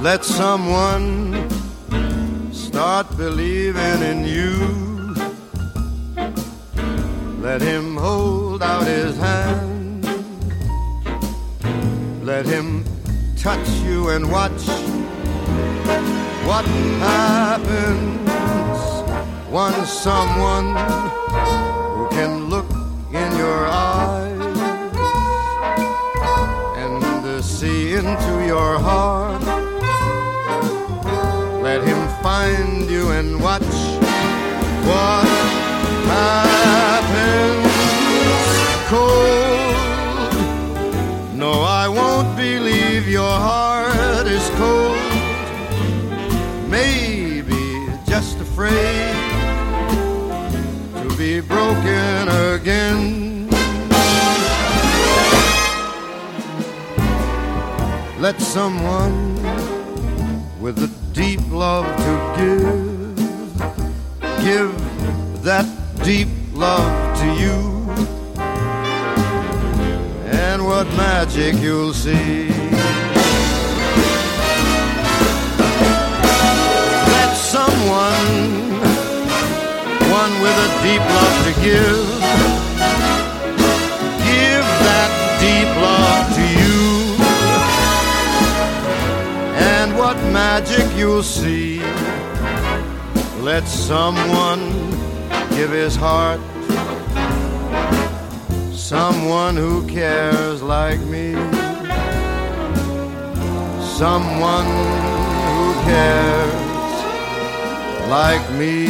Let someone start believing in you. Let him hold out his hand. Let him touch you and watch what happens once someone who can look in your eyes and see into your heart. Let him find you and watch what happens. Cold, no, I won't believe your heart is cold. Maybe just afraid to be broken again. Let someone with a deep love to give that deep love to you, and what magic you'll see. Let someone, one with a deep love to give that deep love to you, and what magic you'll see. Let someone give his heart, someone who cares like me, someone who cares like me.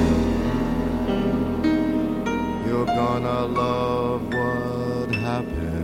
You're gonna love what happens